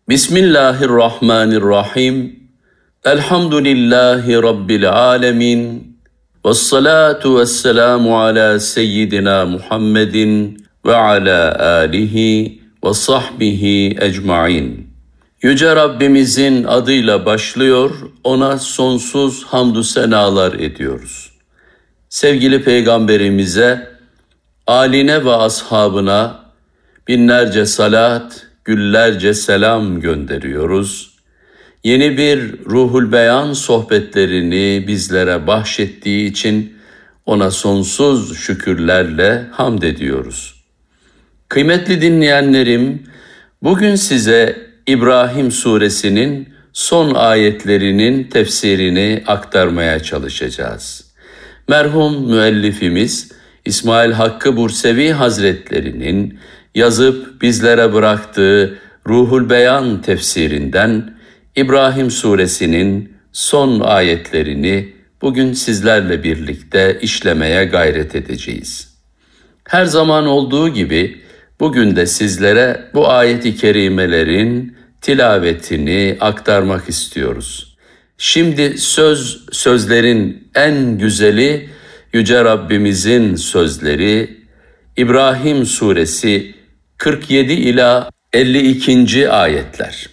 Bismillahirrahmanirrahim. Elhamdülillahi Rabbil alemin. Vessalatu vesselamu ala seyyidina Muhammedin ve ala alihi ve sahbihi ecmain. Yüce Rabbimizin adıyla başlıyor, ona sonsuz hamdü senalar ediyoruz. Sevgili Peygamberimize, âline ve ashabına binlerce salat, güllerce selam gönderiyoruz. Yeni bir Ruhul Beyan sohbetlerini bizlere bahşettiği için ona sonsuz şükürlerle hamd ediyoruz. Kıymetli dinleyenlerim, bugün size İbrahim suresinin son ayetlerinin tefsirini aktarmaya çalışacağız. Merhum müellifimiz İsmail Hakkı Bursevi Hazretlerinin yazıp bizlere bıraktığı Ruhul Beyan tefsirinden İbrahim suresinin son ayetlerini bugün sizlerle birlikte işlemeye gayret edeceğiz. Her zaman olduğu gibi bugün de sizlere bu ayet-i kerimelerin tilavetini aktarmak istiyoruz. Şimdi sözlerin en güzeli Yüce Rabbimizin sözleri İbrahim suresi 47 ila 52. ayetler.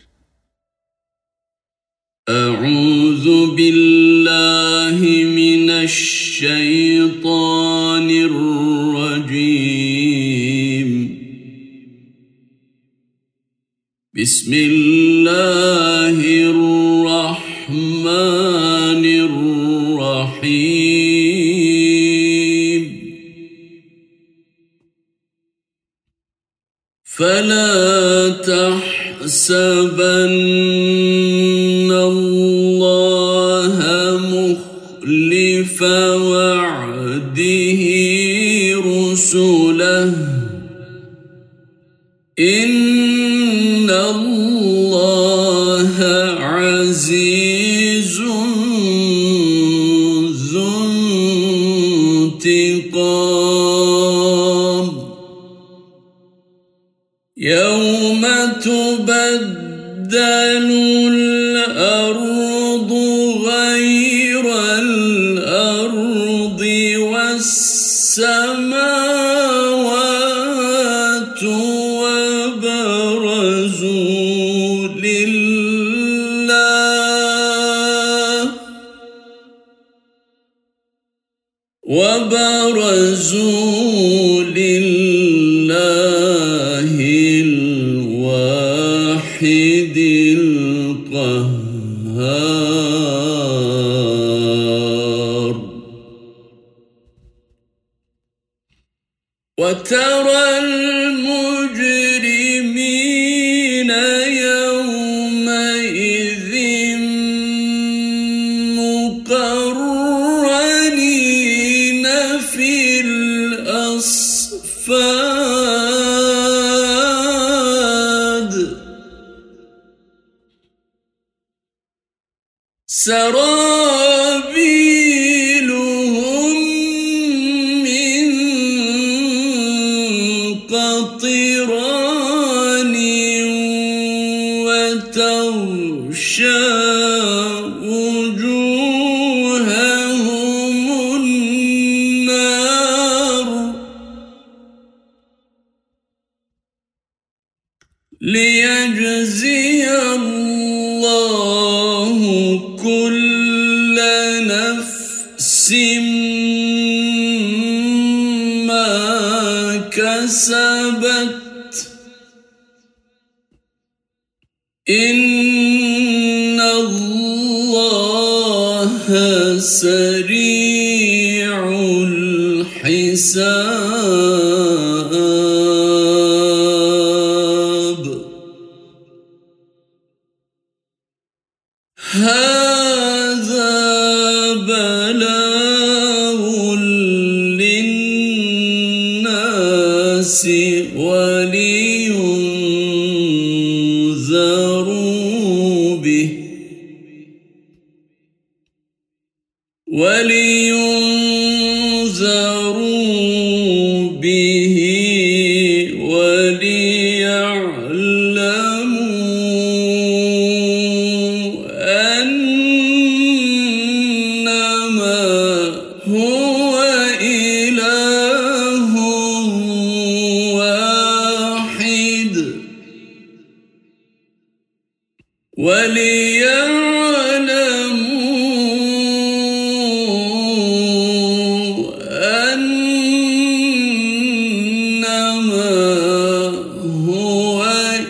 Euzu billahi mineşşeytanirracim. Bismillahirrahmanirrahim. فَلَا تَحْسَبَنَّ اللَّهَ مُخْلِفَ وَعْدِهِ رُسُلَهُ إِنَّ اللَّهَ عَزِيزٌ ذُو انتِقَامٍ. يَوْمَ تُبَدَّلُ الْأَرْضُ غَيْرَ الْأَرْضِ وَالسَّمَاوَاتُ وَبَرَزُوا لِلَّهِ الْوَاحِدِ الْقَهَّارِ. وَتَرَى الْمُجْرِمِينَ يَوْمَئِذٍ مُقَرَّنِينَ فِي الْأَصْفَادِ. سرابيلهم من قطران وتغشى وجوههم النار ليجزي الله كل نفس ما كسبت إن الله سريع الحساب. هذا بلاغ للناس ولينذروا به وليعلموا وليعلموا أنما هو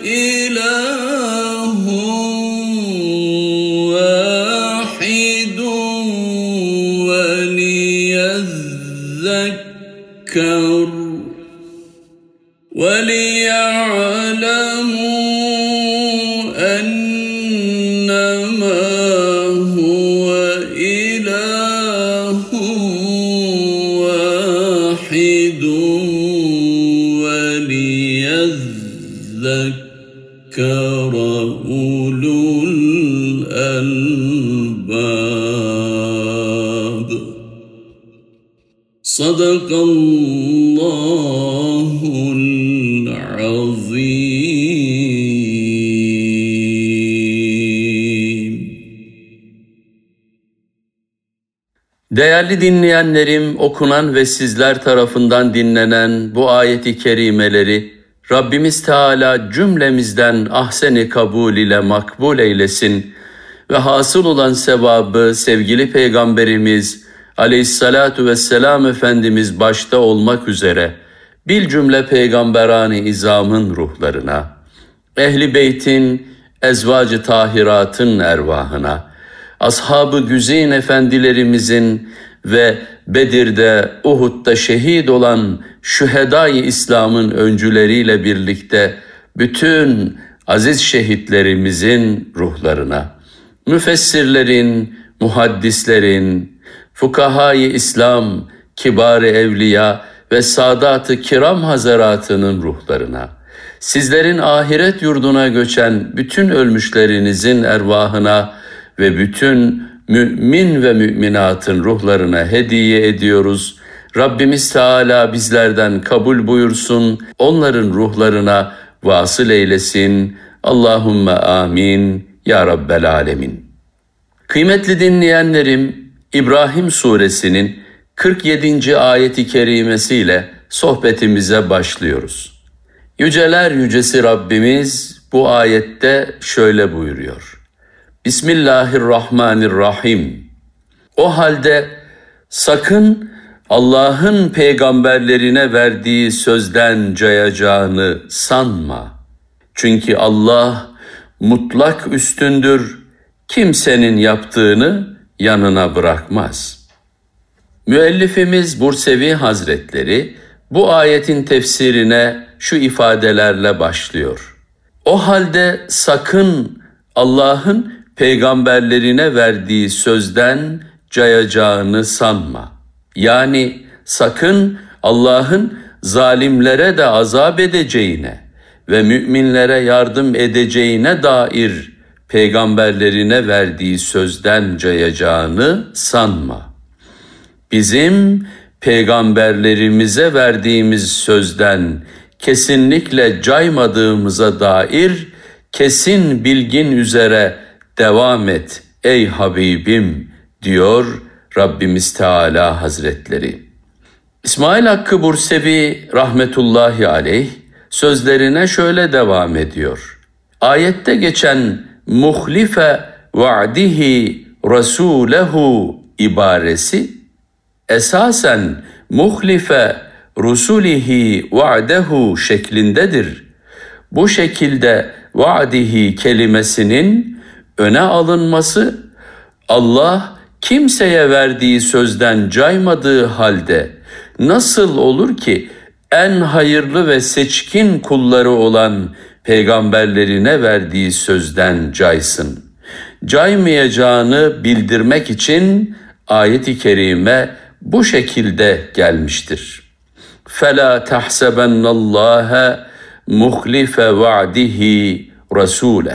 إله واحد وليعلموا أنما هو إله واحد وليذكر أولو الألباب. صدق الله العظيم. Değerli dinleyenlerim, okunan ve sizler tarafından dinlenen bu ayeti kerimeleri Rabbimiz Teala cümlemizden ahsen-i kabul ile makbul eylesin ve hasıl olan sevabı sevgili Peygamberimiz Aleyhissalatu vesselam Efendimiz başta olmak üzere bilcümle peygamberani izamın ruhlarına, ehli beytin, ezvacı tahiratın ervahına, ashab-ı güzin efendilerimizin ve Bedir'de, Uhud'da şehit olan şühedâ-i İslam'ın öncüleriyle birlikte bütün aziz şehitlerimizin ruhlarına, müfessirlerin, muhaddislerin, fukahâ-i İslam, kibar-ı evliya ve sadat-ı kiram hazaratının ruhlarına, sizlerin ahiret yurduna göçen bütün ölmüşlerinizin ervahına ve bütün mümin ve müminatın ruhlarına hediye ediyoruz. Rabbimiz Teala bizlerden kabul buyursun, onların ruhlarına vasıl eylesin. Allahümme amin ya Rabbel alemin. Kıymetli dinleyenlerim, İbrahim suresinin 47. ayeti kerimesiyle sohbetimize başlıyoruz. Yüceler yücesi Rabbimiz bu ayette şöyle buyuruyor. Bismillahirrahmanirrahim. O halde sakın Allah'ın peygamberlerine verdiği sözden cayacağını sanma. Çünkü Allah mutlak üstündür, kimsenin yaptığını yanına bırakmaz. Müellifimiz Bursevi Hazretleri bu ayetin tefsirine şu ifadelerle başlıyor. O halde sakın Allah'ın peygamberlerine verdiği sözden cayacağını sanma. Yani sakın Allah'ın zalimlere de azap edeceğine ve müminlere yardım edeceğine dair peygamberlerine verdiği sözden cayacağını sanma. Bizim peygamberlerimize verdiğimiz sözden kesinlikle caymadığımıza dair kesin bilgin üzere devam et ey Habibim diyor Rabbimiz Teala Hazretleri. İsmail Hakkı Bursevi rahmetullahi aleyh sözlerine şöyle devam ediyor. Ayette geçen muhlife va'dihi rasulehu ibaresi esasen muhlife rusulihi va'dehu şeklindedir. Bu şekilde va'dihi kelimesinin öne alınması Allah kimseye verdiği sözden caymadığı halde nasıl olur ki en hayırlı ve seçkin kulları olan peygamberlerine verdiği sözden caysın? Caymayacağını bildirmek için ayet-i kerime bu şekilde gelmiştir. فَلَا تَحْسَبَنَّ اللّٰهَ مُخْلِفَ وَعْدِهِ رَسُولَهِ.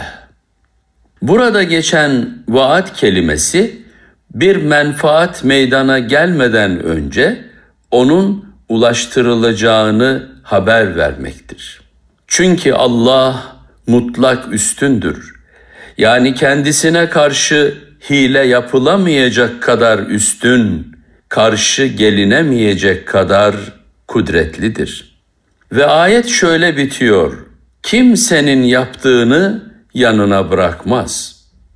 Burada geçen vaat kelimesi bir menfaat meydana gelmeden önce onun ulaştırılacağını haber vermektir. Çünkü Allah mutlak üstündür. Yani kendisine karşı hile yapılamayacak kadar üstün, karşı gelinemeyecek kadar kudretlidir. Ve ayet şöyle bitiyor. Kimsenin yaptığını yanına bırakmaz.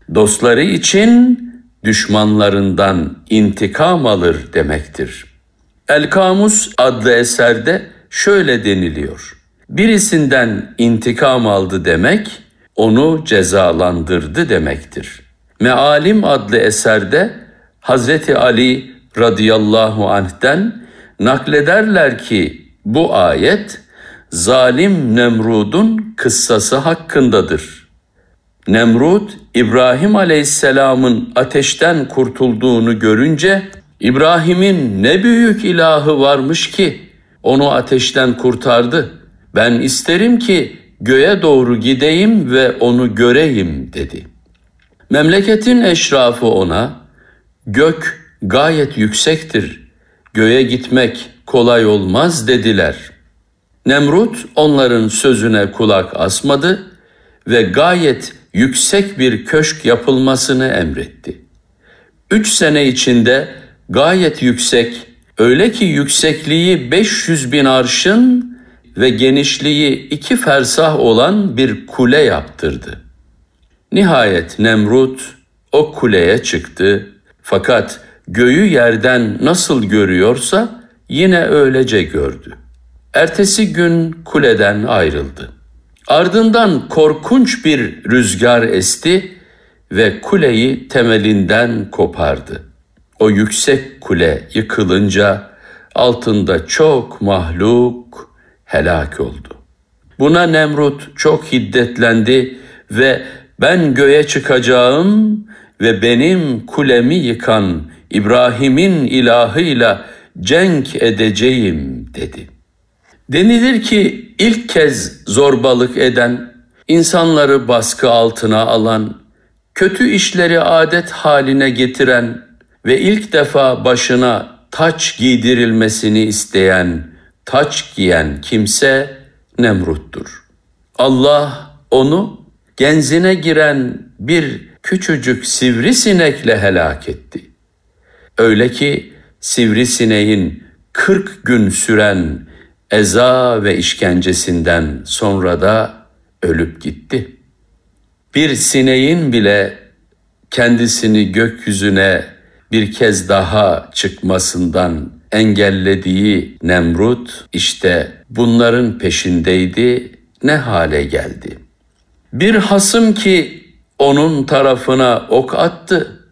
dostları için düşmanlarından intikam alır demektir. El-Kamus adlı eserde şöyle deniliyor: birisinden intikam aldı demek, onu cezalandırdı demektir. Mealim adlı eserde Hazreti Ali radıyallahu anh'ten naklederler ki bu ayet zalim Nemrud'un kıssası hakkındadır. Nemrut, İbrahim aleyhisselamın ateşten kurtulduğunu görünce, İbrahim'in ne büyük ilahı varmış ki onu ateşten kurtardı. Ben isterim ki göğe doğru gideyim ve onu göreyim dedi. Memleketin eşrafı ona, gök gayet yüksektir, göğe gitmek kolay olmaz dediler. Nemrut onların sözüne kulak asmadı ve gayet yüksek bir köşk yapılmasını emretti. 3 sene içinde gayet yüksek, öyle ki yüksekliği 500 bin arşın ve genişliği 2 fersah olan bir kule yaptırdı. Nihayet Nemrut o kuleye çıktı, fakat göğü yerden nasıl görüyorsa yine öylece gördü. Ertesi gün kuleden ayrıldı. Ardından korkunç bir rüzgar esti ve kuleyi temelinden kopardı. O yüksek kule yıkılınca altında çok mahluk helak oldu. Buna Nemrut çok hiddetlendi ve ben göğe çıkacağım ve benim kulemi yıkan İbrahim'in ilahıyla cenk edeceğim dedi. Denilir ki ilk kez zorbalık eden, insanları baskı altına alan, kötü işleri adet haline getiren ve ilk defa başına taç giydirilmesini isteyen, taç giyen kimse Nemrut'tur. Allah onu genzine giren bir küçücük sivrisinekle helak etti. Öyle ki sivrisineğin 40 gün süren eza ve işkencesinden sonra da ölüp gitti. Bir sineğin bile kendisini gökyüzüne bir kez daha çıkmasından engellediği Nemrut işte bunların peşindeydi, ne hale geldi. Bir hasım ki onun tarafına ok attı,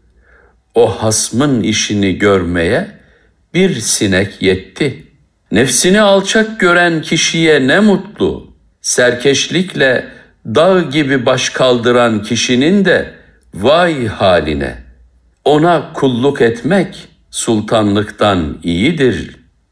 o hasmın işini görmeye bir sinek yetti. Nefsini alçak gören kişiye ne mutlu, serkeşlikle dağ gibi baş kaldıran kişinin de vay haline. Ona kulluk etmek sultanlıktan iyidir.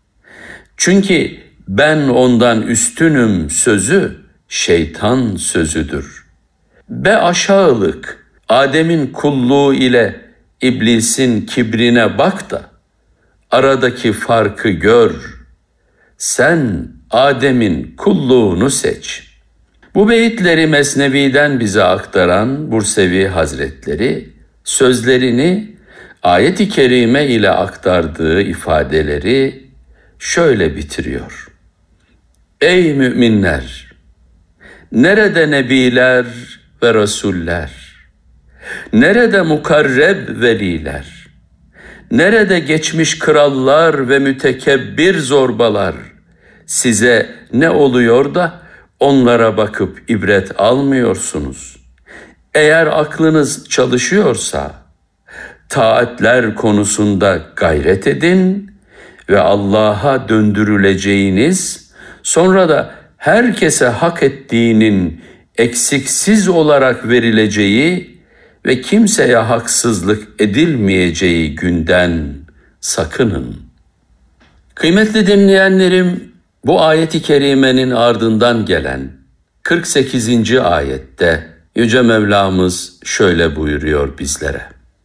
Çünkü ben ondan üstünüm sözü şeytan sözüdür. Be aşağılık, Adem'in kulluğu ile iblisin kibrine bak da aradaki farkı gör. Sen Adem'in kulluğunu seç. Bu beyitleri Mesnevi'den bize aktaran Bursevi Hazretleri sözlerini ayet-i kerime ile aktardığı ifadeleri şöyle bitiriyor. Ey müminler! Nerede nebiler ve rasuller? Nerede mukarreb veliler? Nerede geçmiş krallar ve mütekebbir zorbalar? Size ne oluyor da onlara bakıp ibret almıyorsunuz? Eğer aklınız çalışıyorsa taatler konusunda gayret edin ve Allah'a döndürüleceğiniz, sonra da herkese hak ettiğinin eksiksiz olarak verileceği ve kimseye haksızlık edilmeyeceği günden sakının. Kıymetli dinleyenlerim, bu ayet-i kerimenin ardından gelen 48. ayette Yüce Mevlamız şöyle buyuruyor bizlere.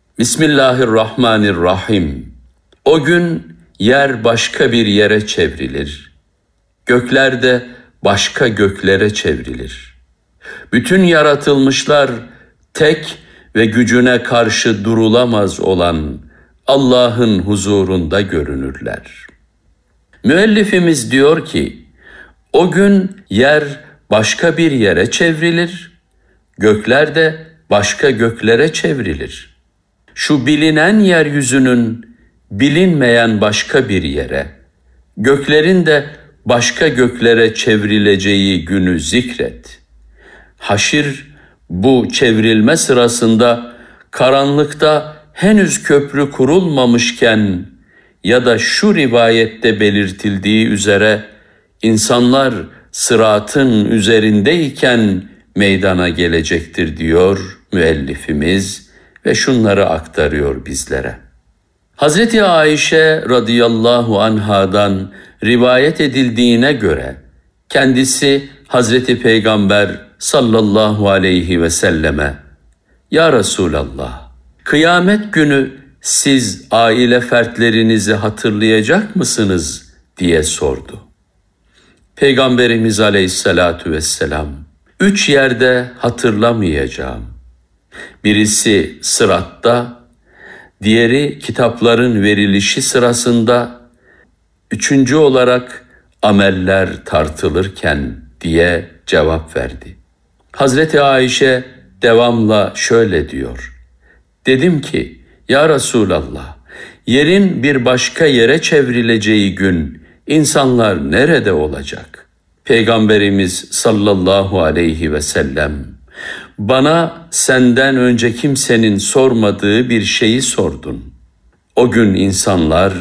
Bismillahirrahmanirrahim. O gün yer başka bir yere çevrilir. Gökler de başka göklere çevrilir. Bütün yaratılmışlar tek ve gücüne karşı durulamaz olan Allah'ın huzurunda görünürler. Müellifimiz diyor ki, o gün yer başka bir yere çevrilir, gökler de başka göklere çevrilir. Şu bilinen yeryüzünün bilinmeyen başka bir yere, göklerin de başka göklere çevrileceği günü zikret. Haşir bu çevrilme sırasında karanlıkta henüz köprü kurulmamışken ya da şu rivayette belirtildiği üzere insanlar sıratın üzerindeyken meydana gelecektir diyor müellifimiz ve şunları aktarıyor bizlere. Hazreti Ayşe radıyallahu anhadan rivayet edildiğine göre kendisi Hazreti Peygamber sallallahu aleyhi ve selleme "Ya Resulallah, kıyamet günü siz aile fertlerinizi hatırlayacak mısınız?" diye sordu. Peygamberimiz aleyhissalatu vesselam, 3 yerde hatırlamayacağım. Birisi sıratta, diğeri kitapların verilişi sırasında, 3. olarak ameller tartılırken diye cevap verdi. Hazreti Ayşe devamla şöyle diyor. Dedim ki, ya Resulallah, yerin bir başka yere çevrileceği gün insanlar nerede olacak? Peygamberimiz sallallahu aleyhi ve sellem, bana senden önce kimsenin sormadığı bir şeyi sordun. O gün insanlar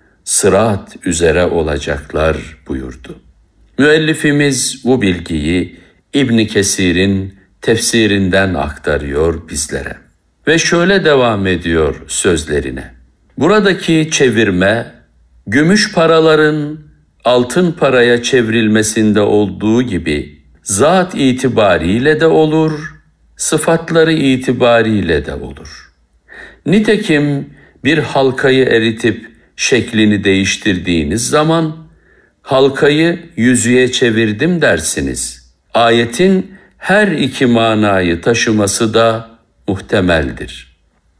sırat üzere olacaklar buyurdu. Müellifimiz bu bilgiyi İbn Kesir'in tefsirinden aktarıyor bizlere. Ve şöyle devam ediyor sözlerine. Buradaki çevirme, gümüş paraların altın paraya çevrilmesinde olduğu gibi zat itibariyle de olur, sıfatları itibariyle de olur. Nitekim bir halkayı eritip şeklini değiştirdiğiniz zaman halkayı yüzüğe çevirdim dersiniz. Ayetin her iki manayı taşıması da muhtemeldir.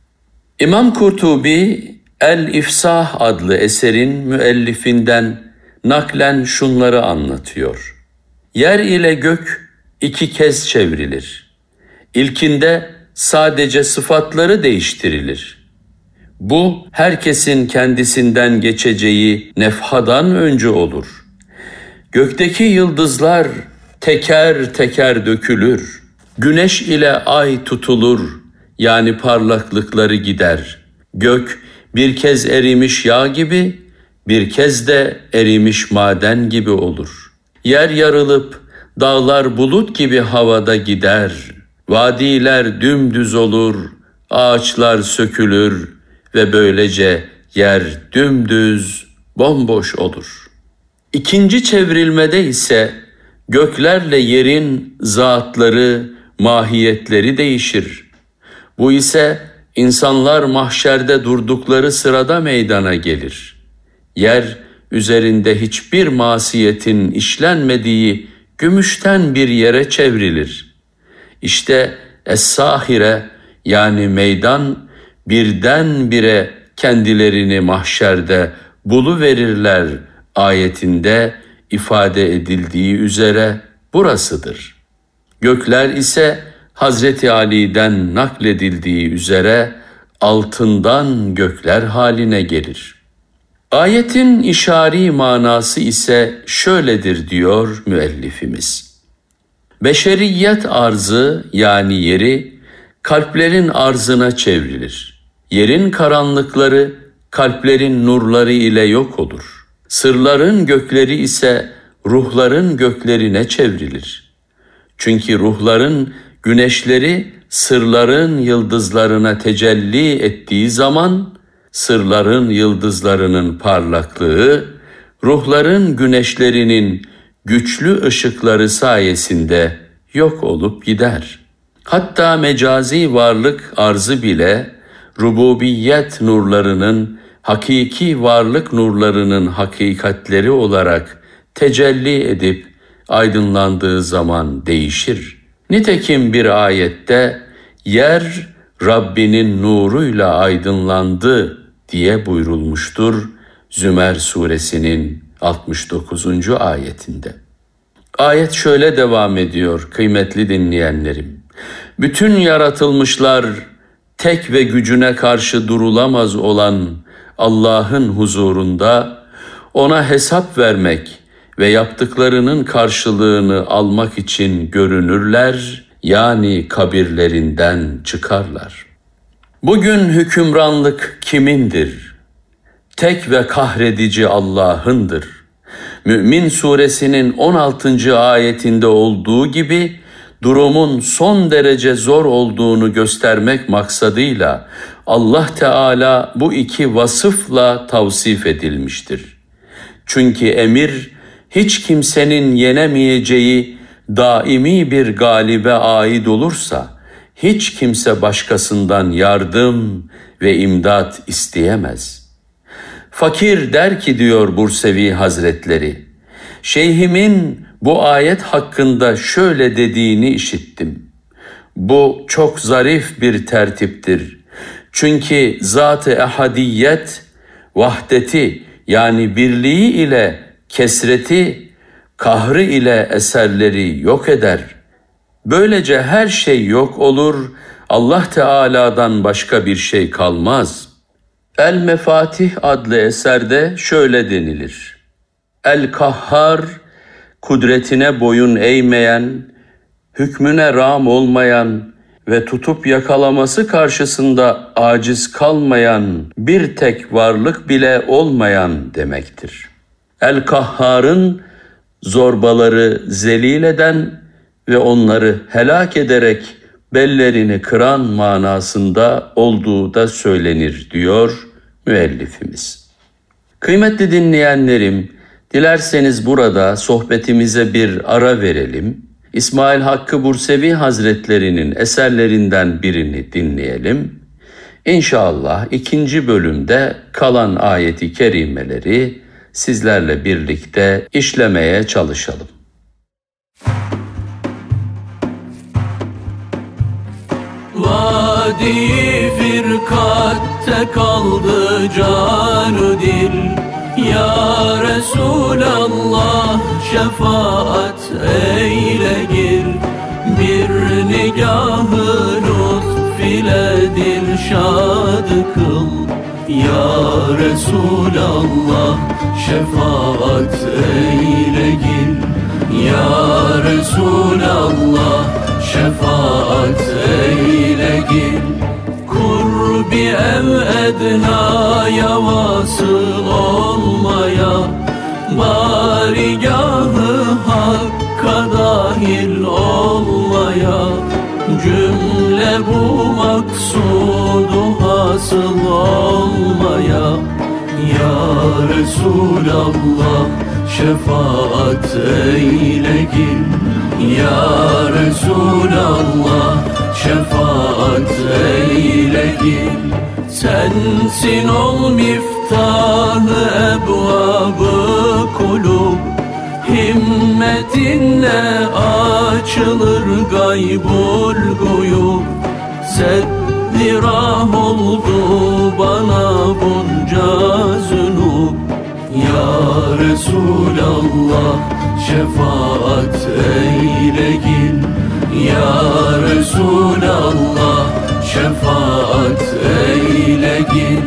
İmam Kurtubi El-İfsah adlı eserin müellifinden naklen şunları anlatıyor. Yer ile gök 2 kez çevrilir. İlkinde sadece sıfatları değiştirilir. Bu herkesin kendisinden geçeceği nefhadan önce olur. Gökteki yıldızlar teker teker dökülür. Güneş ile ay tutulur, yani parlaklıkları gider. Gök bir kez erimiş yağ gibi, bir kez de erimiş maden gibi olur. Yer yarılıp dağlar bulut gibi havada gider. Vadiler dümdüz olur, ağaçlar sökülür ve böylece yer dümdüz, bomboş olur. İkinci çevrilmede ise göklerle yerin zatları, mahiyetleri değişir. Bu ise insanlar mahşerde durdukları sırada meydana gelir. Yer üzerinde hiçbir masiyetin işlenmediği gümüşten bir yere çevrilir. İşte es-sahire, yani meydan, birdenbire kendilerini mahşerde buluverirler ayetinde ifade edildiği üzere burasıdır. Gökler ise Hazreti Ali'den nakledildiği üzere altından gökler haline gelir. Ayetin işari manası ise şöyledir diyor müellifimiz. Beşeriyet arzı, yani yeri kalplerin arzına çevrilir. Yerin karanlıkları kalplerin nurları ile yok olur. Sırların gökleri ise ruhların göklerine çevrilir. Çünkü ruhların güneşleri sırların yıldızlarına tecelli ettiği zaman sırların yıldızlarının parlaklığı ruhların güneşlerinin güçlü ışıkları sayesinde yok olup gider. Hatta mecazi varlık arzı bile rububiyet nurlarının hakiki varlık nurlarının hakikatleri olarak tecelli edip aydınlandığı zaman değişir. Nitekim bir ayette yer Rabbinin nuruyla aydınlandı diye buyurulmuştur Zümer suresinin 69. ayetinde. Ayet şöyle devam ediyor kıymetli dinleyenlerim. Bütün yaratılmışlar tek ve gücüne karşı durulamaz olan Allah'ın huzurunda ona hesap vermek ve yaptıklarının karşılığını almak için görünürler, yani kabirlerinden çıkarlar. Bugün hükümranlık kimindir? Tek ve kahredici Allah'ındır. Mü'min suresinin 16. ayetinde olduğu gibi durumun son derece zor olduğunu göstermek maksadıyla Allah Teala bu iki vasıfla tavsif edilmiştir. Çünkü emir hiç kimsenin yenemeyeceği daimi bir galibe ait olursa hiç kimse başkasından yardım ve imdat isteyemez. Fakir der ki, diyor Bursevi Hazretleri, şeyhimin bu ayet hakkında şöyle dediğini işittim. Bu çok zarif bir tertiptir. Çünkü zat-ı ehadiyet, vahdeti yani birliği ile kesreti, kahrı ile eserleri yok eder. Böylece her şey yok olur, Allah Teala'dan başka bir şey kalmaz. El-Mefatih adlı eserde şöyle denilir. El-Kahhar, kudretine boyun eğmeyen, hükmüne rağm olmayan ve tutup yakalaması karşısında aciz kalmayan bir tek varlık bile olmayan demektir. El-Kahhar'ın zorbaları zelil eden ve onları helak ederek bellerini kıran manasında olduğu da söylenir diyor müellifimiz. Kıymetli dinleyenlerim, dilerseniz burada sohbetimize bir ara verelim. İsmail Hakkı Bursevi Hazretleri'nin eserlerinden birini dinleyelim. İnşallah 2. bölümde kalan ayeti kerimeleri sizlerle birlikte işlemeye çalışalım. Vadi firkatte kaldı canı dil, ya Resulallah şefaat eyle gir. Bir nigahı lütf ile dilşad kıl, ya Resulallah şefaat eyle gir. Ya Resulallah şefaat eyle gir. Kurbi ev ednaya vasıl olmaya, barigahı hakka dahil olmaya, cümle bu maksudu hasıl olmaya, ya Resulallah şefaat eyle gir. Ya Resulallah şefaat eyle gir. Sensin ol miftahı ebvabı kulub, himmetinle açılır gaybul guyub. Seddi rah oldu bana bunca zünub, ya Resulallah şefaat eyle gir. Ya Resulallah şefaat eyle gir.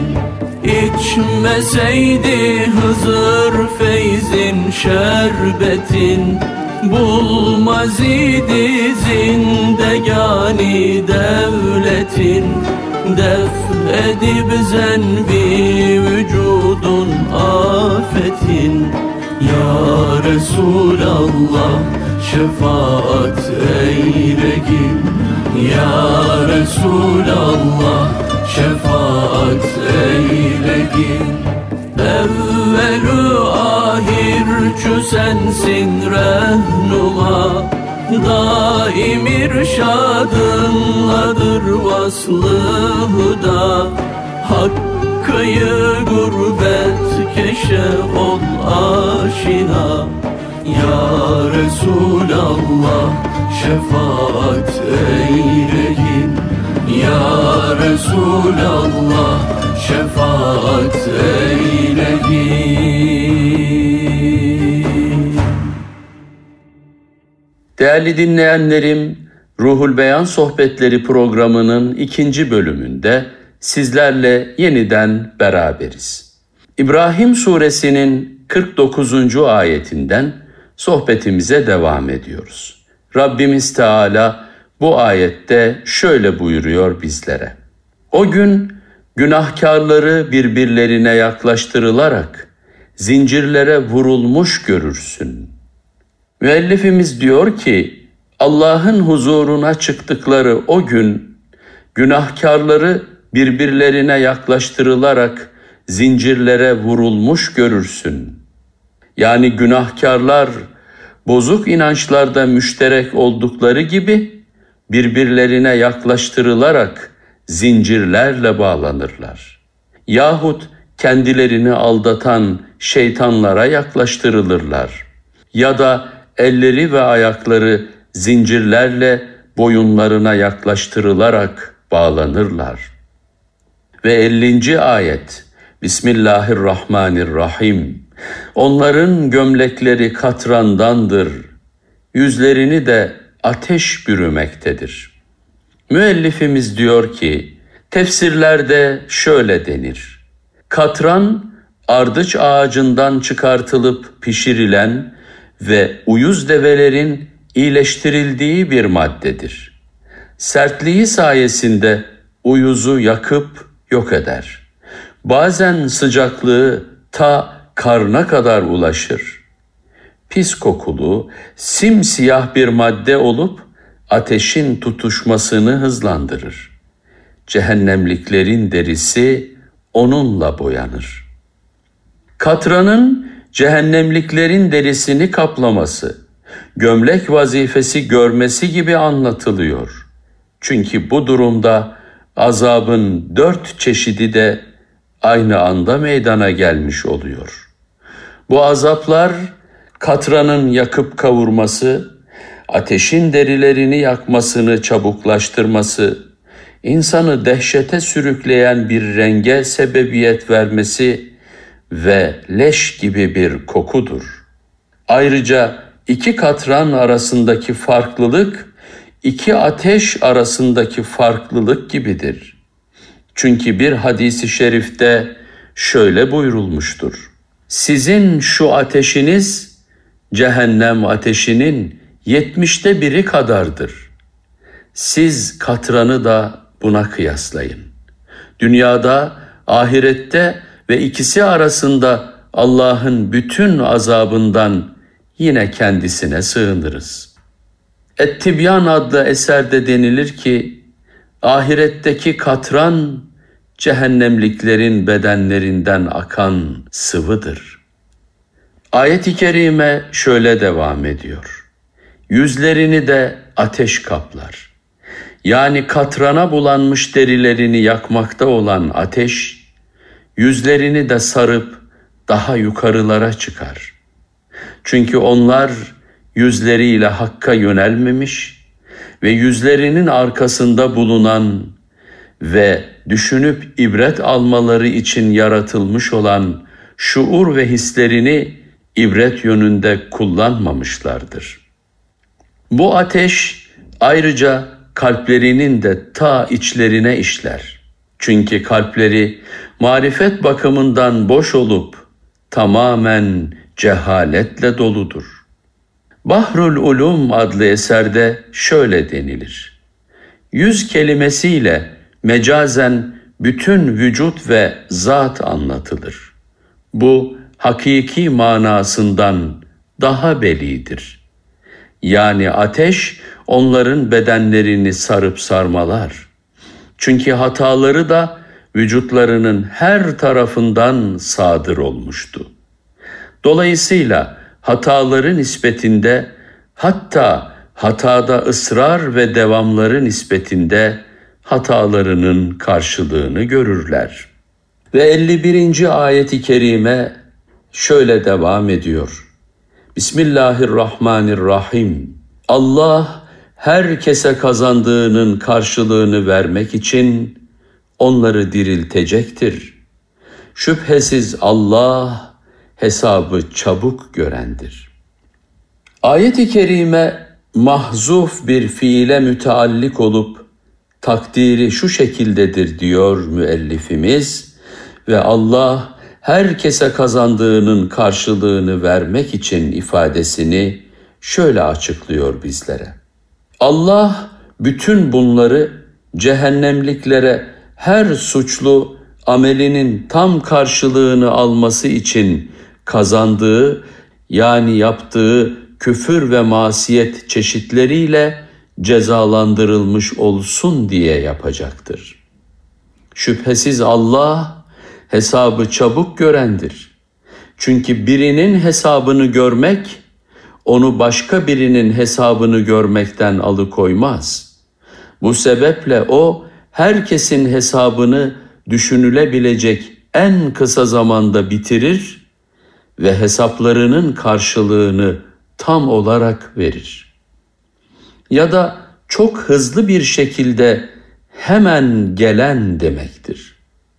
İçmeseydi Hızır feyzin şerbetin, bulmaz idi zindegani devletin. Def edip zenbi vücudun afetin, ya Resulallah şefaat eyle gir. Ya Resulallah şefaat eyle gir. Evvelü ahirçü sensin rehnuma, daim irşadınladır vaslı huda. Hakkıyı gurbet keşe ol aşina, ya Resulallah şefaat eyle gir. Ya Resulallah şefaat eyle gir. Değerli dinleyenlerim, Ruhul Beyan Sohbetleri programının 2. bölümünde sizlerle yeniden beraberiz. İbrahim suresinin 49. ayetinden sohbetimize devam ediyoruz. Rabbimiz Teala bu ayette şöyle buyuruyor bizlere. O gün günahkarları birbirlerine yaklaştırılarak zincirlere vurulmuş görürsün. Müellifimiz diyor ki, Allah'ın huzuruna çıktıkları o gün günahkarları birbirlerine yaklaştırılarak zincirlere vurulmuş görürsün. Yani günahkarlar bozuk inançlarda müşterek oldukları gibi birbirlerine yaklaştırılarak zincirlerle bağlanırlar. Yahut kendilerini aldatan şeytanlara yaklaştırılırlar. Ya da elleri ve ayakları zincirlerle boyunlarına yaklaştırılarak bağlanırlar. Ve 50. ayet, Bismillahirrahmanirrahim. Onların gömlekleri katrandandır, yüzlerini de ateş bürümektedir. Müellifimiz diyor ki, tefsirlerde şöyle denir. Katran, ardıç ağacından çıkartılıp pişirilen ve uyuz develerin iyileştirildiği bir maddedir. Sertliği sayesinde uyuzu yakıp yok eder. Bazen sıcaklığı ta karna kadar ulaşır. Pis kokulu, simsiyah bir madde olup ateşin tutuşmasını hızlandırır. Cehennemliklerin derisi onunla boyanır. Katranın cehennemliklerin derisini kaplaması, gömlek vazifesi görmesi gibi anlatılıyor. Çünkü bu durumda azabın 4 çeşidi de aynı anda meydana gelmiş oluyor. Bu azaplar katranın yakıp kavurması, ateşin derilerini yakmasını çabuklaştırması, insanı dehşete sürükleyen bir renge sebebiyet vermesi ve leş gibi bir kokudur. Ayrıca 2 katran arasındaki farklılık, 2 ateş arasındaki farklılık gibidir. Çünkü bir hadis-i şerifte şöyle buyurulmuştur. Sizin şu ateşiniz, cehennem ateşinin 70'te 1'i kadardır. Siz katranı da buna kıyaslayın. Dünyada, ahirette ve ikisi arasında Allah'ın bütün azabından yine kendisine sığınırız. Et-Tibyan adlı eserde denilir ki, ahiretteki katran, cehennemliklerin bedenlerinden akan sıvıdır. Ayet-i kerime şöyle devam ediyor. Yüzlerini de ateş kaplar. Yani katrana bulanmış derilerini yakmakta olan ateş, yüzlerini de sarıp daha yukarılara çıkar. Çünkü onlar yüzleriyle Hakk'a yönelmemiş ve yüzlerinin arkasında bulunan ve düşünüp ibret almaları için yaratılmış olan şuur ve hislerini ibret yönünde kullanmamışlardır. Bu ateş ayrıca kalplerinin de ta içlerine işler. Çünkü kalpleri marifet bakımından boş olup tamamen cehaletle doludur. Bahrul Ulum adlı eserde şöyle denilir. Yüz kelimesiyle mecazen bütün vücut ve zat anlatılır. Bu hakiki manasından daha belidir. Yani ateş onların bedenlerini sarıp sarmalar. Çünkü hataları da vücutlarının her tarafından sadır olmuştu. Dolayısıyla hataları nispetinde, hatta hatada ısrar ve devamları nispetinde hatalarının karşılığını görürler. Ve 51. ayet-i kerime şöyle devam ediyor. Bismillahirrahmanirrahim. Allah herkese kazandığının karşılığını vermek için onları diriltecektir. Şüphesiz Allah hesabı çabuk görendir. Ayet-i kerime mahzuf bir fiile müteallik olup takdiri şu şekildedir diyor müellifimiz ve Allah herkese kazandığının karşılığını vermek için ifadesini şöyle açıklıyor bizlere. Allah bütün bunları cehennemliklere her suçlu amelinin tam karşılığını alması için kazandığı yani yaptığı küfür ve masiyet çeşitleriyle cezalandırılmış olsun diye yapacaktır. Şüphesiz Allah hesabı çabuk görendir. Çünkü birinin hesabını görmek, onu başka birinin hesabını görmekten alıkoymaz. Bu sebeple o, herkesin hesabını düşünülebilecek en kısa zamanda bitirir ve hesaplarının karşılığını tam olarak verir. Ya da çok hızlı bir şekilde hemen gelen demektir.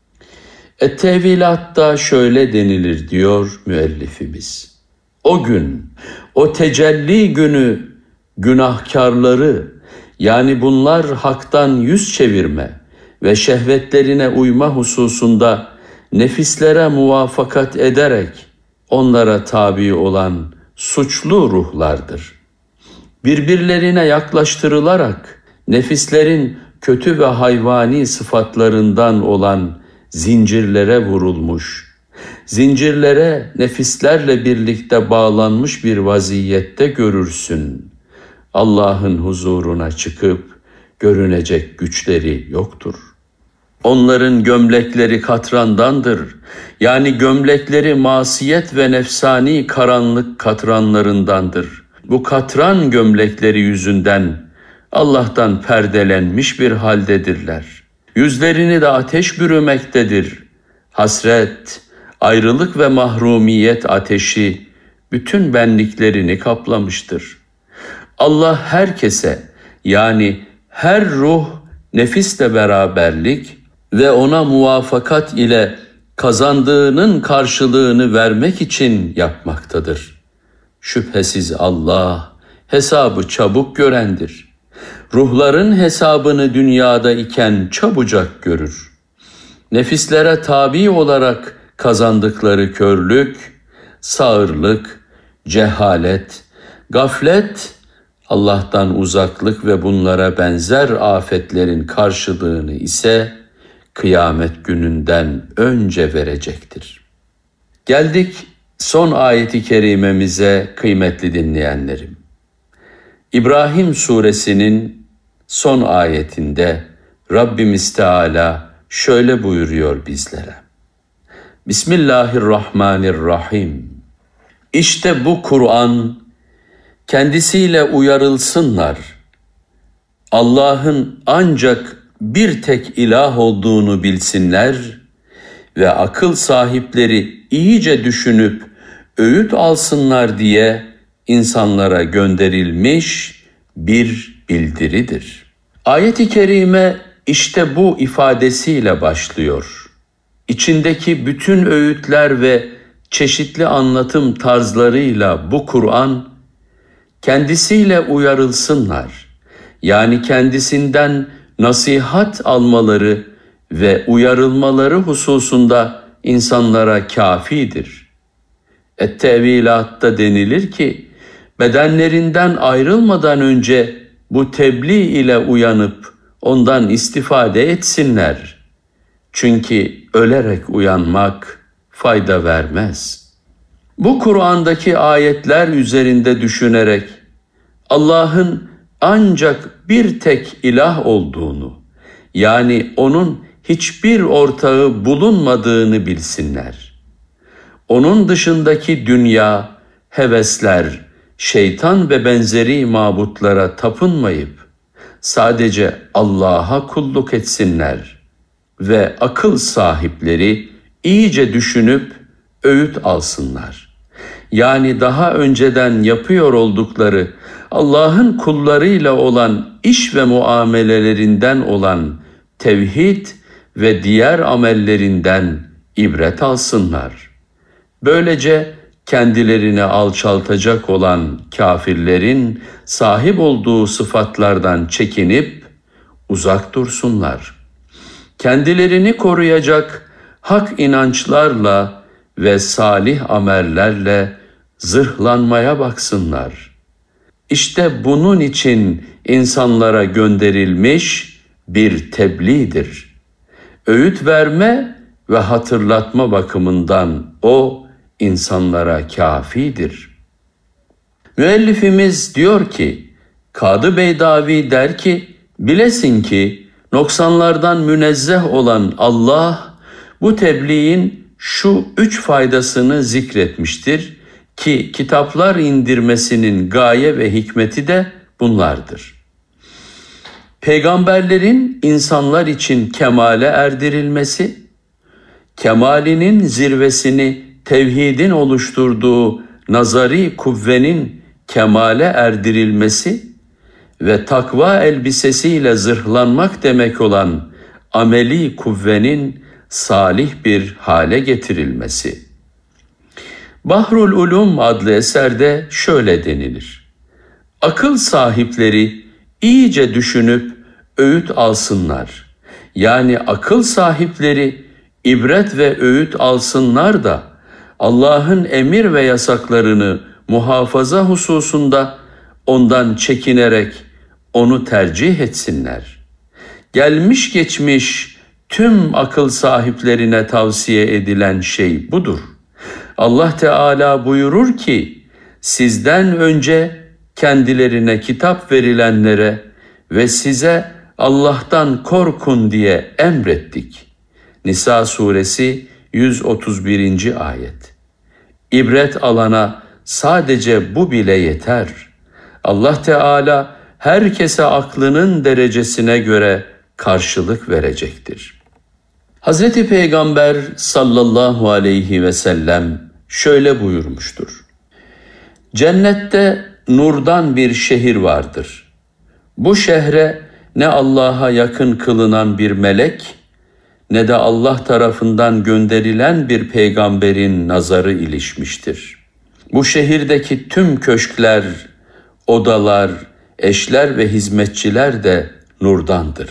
Tevilatta şöyle denilir diyor müellifimiz. O gün, o tecelli günü günahkarları, yani bunlar haktan yüz çevirme ve şehvetlerine uyma hususunda nefislere muvafakat ederek onlara tabi olan suçlu ruhlardır. Birbirlerine yaklaştırılarak nefislerin kötü ve hayvani sıfatlarından olan zincirlere vurulmuş, zincirlere nefislerle birlikte bağlanmış bir vaziyette görürsün. Allah'ın huzuruna çıkıp görünecek güçleri yoktur. Onların gömlekleri katrandandır. Yani gömlekleri masiyet ve nefsani karanlık katranlarındandır. Bu katran gömlekleri yüzünden Allah'tan perdelenmiş bir haldedirler. Yüzlerini de ateş bürümektedir. Hasret, ayrılık ve mahrumiyet ateşi bütün benliklerini kaplamıştır. Allah herkese, yani her ruh nefisle beraberlik ve ona muvafakat ile kazandığının karşılığını vermek için yapmaktadır. Şüphesiz Allah hesabı çabuk görendir. Ruhların hesabını dünyada iken çabucak görür. Nefislere tabi olarak kazandıkları körlük, sağırlık, cehalet, gaflet, Allah'tan uzaklık ve bunlara benzer afetlerin karşılığını ise kıyamet gününden önce verecektir. Geldik son ayeti kerimemize kıymetli dinleyenlerim. İbrahim suresinin son ayetinde Rabbimiz Teala şöyle buyuruyor bizlere. Bismillahirrahmanirrahim. İşte bu Kur'an kendisiyle uyarılsınlar. Allah'ın ancak bir tek ilah olduğunu bilsinler ve akıl sahipleri iyice düşünüp öğüt alsınlar diye insanlara gönderilmiş bir bildiridir. Ayet-i kerime işte bu ifadesiyle başlıyor. İçindeki bütün öğütler ve çeşitli anlatım tarzlarıyla bu Kur'an, kendisiyle uyarılsınlar, yani kendisinden nasihat almaları ve uyarılmaları hususunda insanlara kâfidir. Tevilatta denilir ki, bedenlerinden ayrılmadan önce bu tebliğ ile uyanıp ondan istifade etsinler. Çünkü ölerek uyanmak fayda vermez. Bu Kur'an'daki ayetler üzerinde düşünerek Allah'ın ancak bir tek ilah olduğunu, yani onun hiçbir ortağı bulunmadığını bilsinler. Onun dışındaki dünya, hevesler, şeytan ve benzeri mabutlara tapınmayıp sadece Allah'a kulluk etsinler ve akıl sahipleri iyice düşünüp öğüt alsınlar. Yani daha önceden yapıyor oldukları Allah'ın kullarıyla olan iş ve muamelelerinden olan tevhid ve diğer amellerinden ibret alsınlar. Böylece kendilerini alçaltacak olan kafirlerin sahip olduğu sıfatlardan çekinip uzak dursunlar. Kendilerini koruyacak hak inançlarla ve salih amellerle zırhlanmaya baksınlar. İşte bunun için insanlara gönderilmiş bir tebliğdir. Öğüt verme ve hatırlatma bakımından o insanlara kâfidir. Müellifimiz diyor ki, Kadı Beydavi der ki, bilesin ki noksanlardan münezzeh olan Allah bu tebliğin şu 3 faydasını zikretmiştir ki kitaplar indirmesinin gaye ve hikmeti de bunlardır. Peygamberlerin insanlar için kemale erdirilmesi, kemalinin zirvesini tevhidin oluşturduğu nazari kuvvenin kemale erdirilmesi ve takva elbisesiyle zırhlanmak demek olan ameli kuvvenin salih bir hale getirilmesi. Bahrul Ulum adlı eserde şöyle denilir: akıl sahipleri iyice düşünüp öğüt alsınlar. Yani akıl sahipleri ibret ve öğüt alsınlar da Allah'ın emir ve yasaklarını muhafaza hususunda ondan çekinerek onu tercih etsinler. Gelmiş geçmiş tüm akıl sahiplerine tavsiye edilen şey budur. Allah Teala buyurur ki, sizden önce kendilerine kitap verilenlere ve size Allah'tan korkun diye emrettik. Nisa suresi 131. ayet. İbret alana sadece bu bile yeter. Allah Teala herkese aklının derecesine göre karşılık verecektir. Hazreti Peygamber sallallahu aleyhi ve sellem şöyle buyurmuştur: cennette nurdan bir şehir vardır. Bu şehre ne Allah'a yakın kılınan bir melek, ne de Allah tarafından gönderilen bir peygamberin nazarı ilişmiştir. Bu şehirdeki tüm köşkler, odalar, eşler ve hizmetçiler de nurdandır.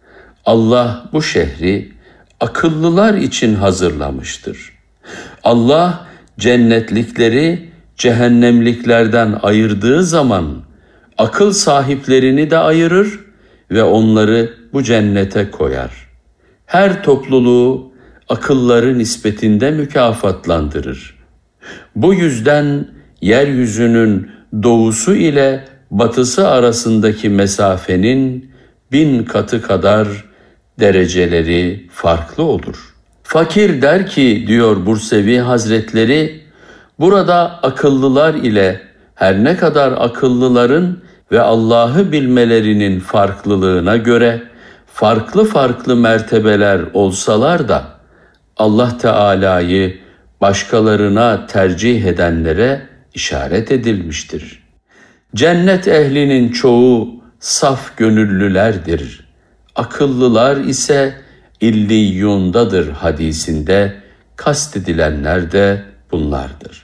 Allah bu şehri akıllılar için hazırlamıştır. Allah cennetlikleri cehennemliklerden ayırdığı zaman akıl sahiplerini de ayırır ve onları bu cennete koyar. Her topluluğu akılları nispetinde mükafatlandırır. Bu yüzden yeryüzünün doğusu ile batısı arasındaki mesafenin 1000 katı kadar dereceleri farklı olur. Fakir der ki, diyor Bursevi Hazretleri, burada akıllılar ile her ne kadar akıllıların ve Allah'ı bilmelerinin farklılığına göre farklı farklı mertebeler olsalar da Allah Teala'yı başkalarına tercih edenlere işaret edilmiştir. Cennet ehlinin çoğu saf gönüllülerdir. Akıllılar ise İlliyun'dadır hadisinde kastedilenler de bunlardır.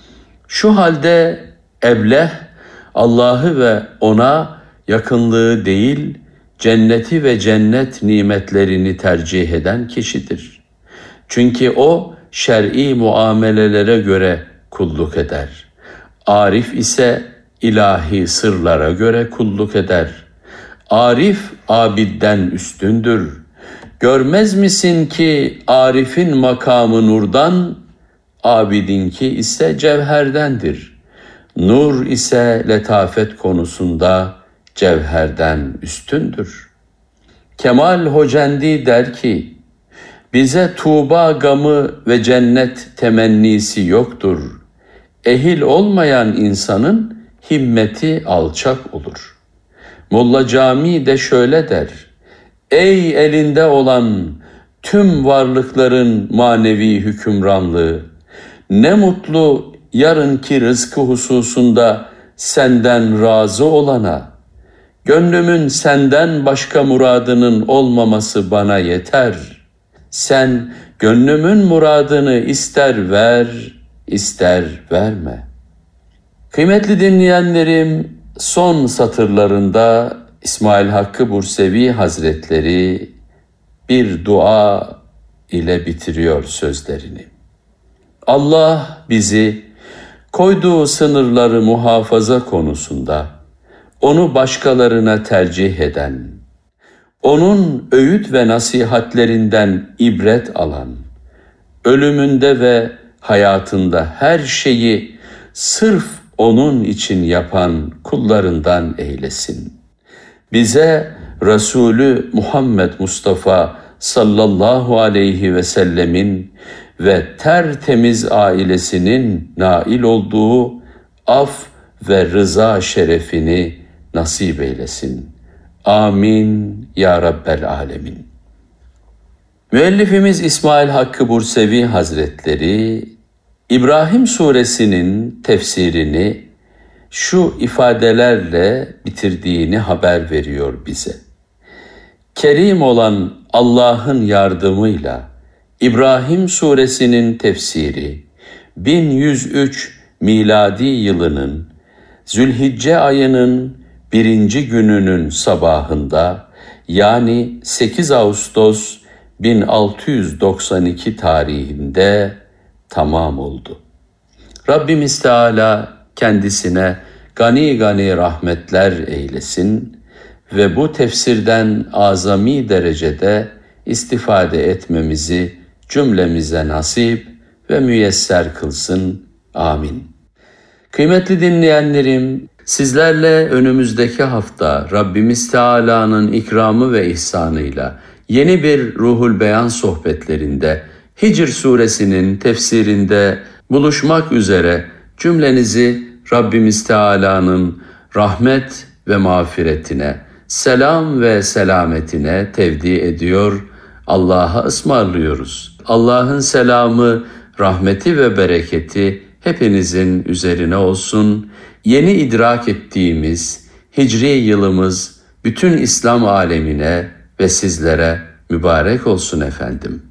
Şu halde ebleh Allah'ı ve ona yakınlığı değil, cenneti ve cennet nimetlerini tercih eden kişidir. Çünkü o şer'i muamelelere göre kulluk eder. Arif ise ilahi sırlara göre kulluk eder. Arif abidden üstündür. Görmez misin ki arifin makamı nurdan, abidinki ise cevherdendir. Nur ise letafet konusunda cevherden üstündür. Kemal Hocendi der ki, bize Tuğba gamı ve cennet temennisi yoktur. Ehil olmayan insanın himmeti alçak olur. Molla Cami de şöyle der: ey elinde olan tüm varlıkların manevi hükümranlığı, ne mutlu yarınki rızkı hususunda senden razı olana. Gönlümün senden başka muradının olmaması bana yeter. Sen gönlümün muradını ister ver, ister verme. Kıymetli dinleyenlerim, son satırlarında İsmail Hakkı Bursevi Hazretleri bir dua ile bitiriyor sözlerini. Allah bizi koyduğu sınırları muhafaza konusunda onu başkalarına tercih eden, onun öğüt ve nasihatlerinden ibret alan, ölümünde ve hayatında her şeyi sırf onun için yapan kullarından eylesin. Bize Resulü Muhammed Mustafa sallallahu aleyhi ve sellemin ve tertemiz ailesinin nail olduğu af ve rıza şerefini nasip eylesin. Amin ya Rabbel alemin. Müellifimiz İsmail Hakkı Bursevi Hazretleri, İbrahim suresinin tefsirini şu ifadelerle bitirdiğini haber veriyor bize. Kerim olan Allah'ın yardımıyla İbrahim suresinin tefsiri 1103 miladi yılının Zülhicce ayının 1. gününün sabahında, yani 8 Ağustos 1692 tarihinde tamam oldu. Rabbimiz Teala kendisine gani gani rahmetler eylesin ve bu tefsirden azami derecede istifade etmemizi cümlemize nasip ve müyesser kılsın. Amin. Kıymetli dinleyenlerim, sizlerle önümüzdeki hafta Rabbimiz Teala'nın ikramı ve ihsanıyla yeni bir Ruhul Beyan sohbetlerinde Hicr suresinin tefsirinde buluşmak üzere cümlenizi Rabbimiz Teala'nın rahmet ve mağfiretine, selam ve selametine tevdi ediyor, Allah'a ısmarlıyoruz. Allah'ın selamı, rahmeti ve bereketi hepinizin üzerine olsun. Yeni idrak ettiğimiz Hicri yılımız bütün İslam alemine ve sizlere mübarek olsun efendim.